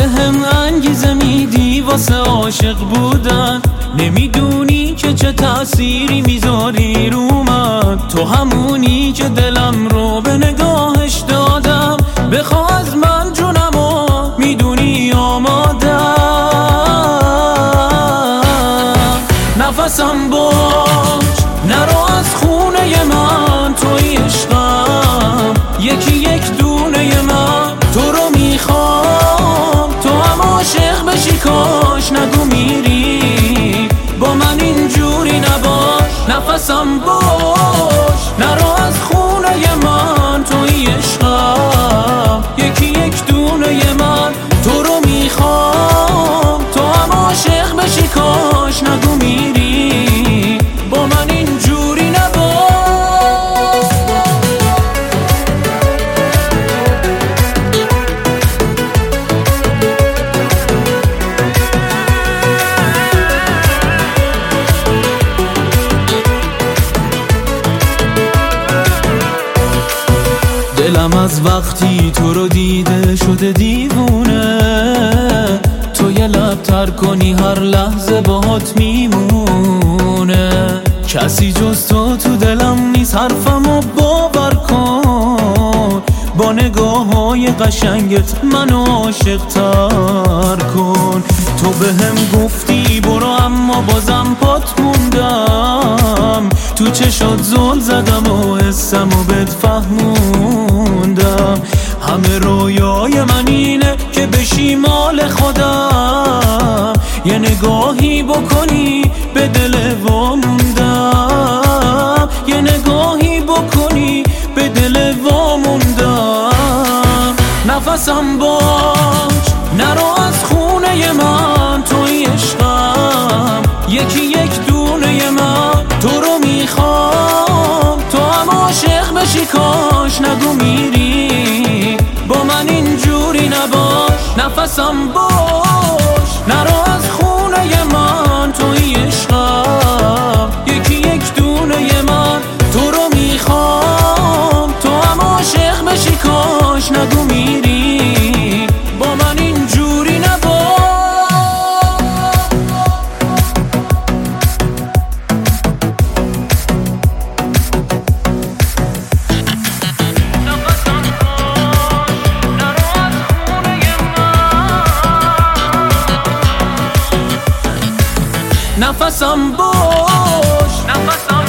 هم انگیزه میدی واسه عاشق بودن، نمیدونی که چه تأثیری میذاری رو من. تو همونی که دلم رو به نگاهش دادم، بخوا از من جونمو میدونی آمادم. نفسم باش نرو از خونه من، توی عشقم یکی یک دونه من. تو رو میخوام تو هم عاشق بشی، کاش نگو میری با من اینجوری نباش. نفسم باش نرو از خونه من، توی عشقم یکی یک دونه من. تو رو میخوام تو هم عاشق بشی، کاش نگو میری با من اینجوری نباش. دلم از وقتی تو رو دیده شده دیوونه، تو یه لب تر کنی هر لحظه باهات میمونه. کسی جز تو دلم نیست، حرفمو باور کن. با نگاه‌های قشنگت منو عاشق تر کن. تو بهم گفتی برو اما بازم پات موندم، تو چشات زل زدم و حسمو بهت فهموندم. همه رویای من اینه که بشی مال خودم، یه نگاهی بکنی به دل واموندم. یه نگاهی بکنی به دل واموندم. نفسم باش نرو از خونه من، توی عشقم یکی یک دونه من. تو رو میخوام تو هم عاشق بشی، کاش نگو میری با من اینجوری نباش. نفسم باش نرو از خونه من، توی عشقم یکی یک دونه من. تو رو میخوام تو هم عاشق بشی، کاش نگو میری با من اینجوری نباش. نفسم باش نفسم